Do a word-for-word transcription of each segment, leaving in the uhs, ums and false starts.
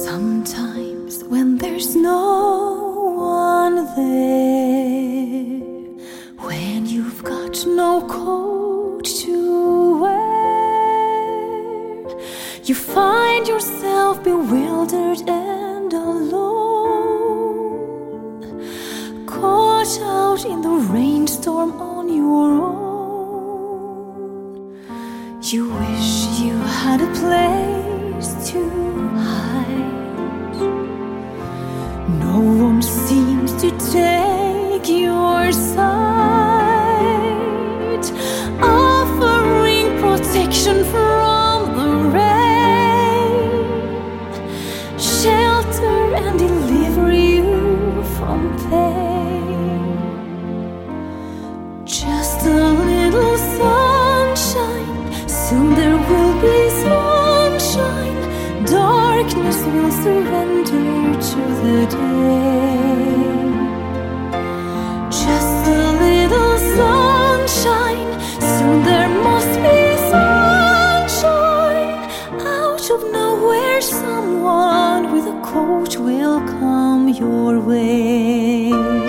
Sometimes when there's no one there, when you've got no coat to wear, you find yourself bewildered and alone, caught out in the rainstorm on your own. You wish you had a place to hide. No one seems to take your side, offering protection from the rain, shelter and deliver you from pain. Just a little sunshine, soon there will be sunshine. Darkness will surrender to the day. Just a little sunshine, soon there must be sunshine. Out of nowhere, someone with a coat will come your way.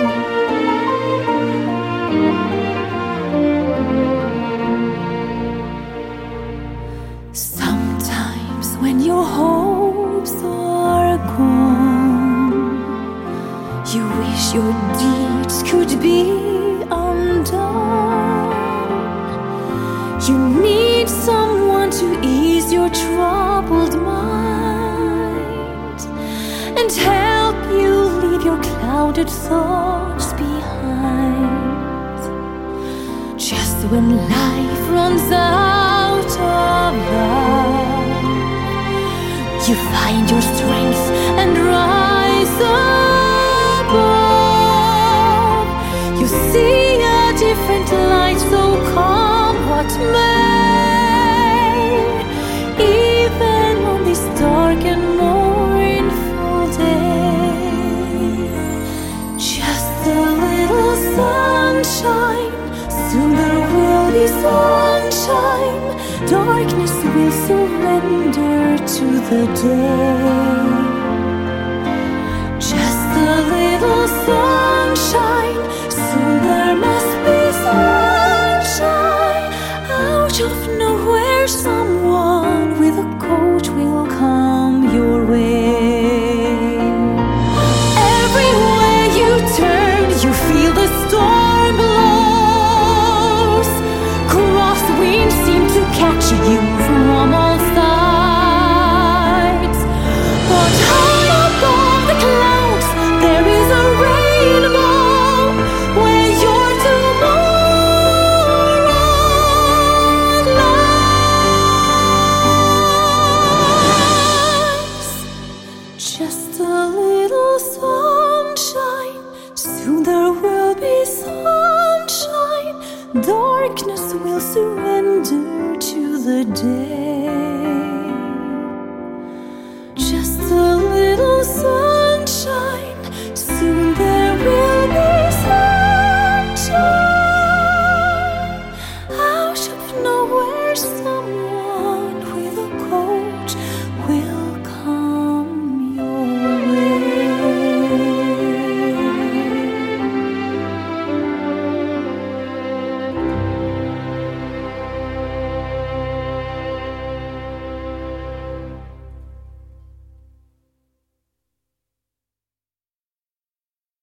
Sometimes when your hopes are gone, you wish your deeds could be undone. You need someone to ease your troubled mind and help you leave your clouded thoughts behind. Just when life runs out of love, you find your strength and rise above. You see a different light, so come what may, even on this dark and mournful day. Just a little sunshine, soon there will be sunshine. Darkness will surrender to the day. Just a little sunshine, soon there must be sunshine. Out of nowhere, someone with a coat will come your way. Everywhere you turn, you feel the storm blows. Crosswinds seem to catch you from all sides. But high above the clouds, there is a rainbow where your tomorrow lies. Just a little sunshine, soon there will be sunshine. Darkness will surrender to the day.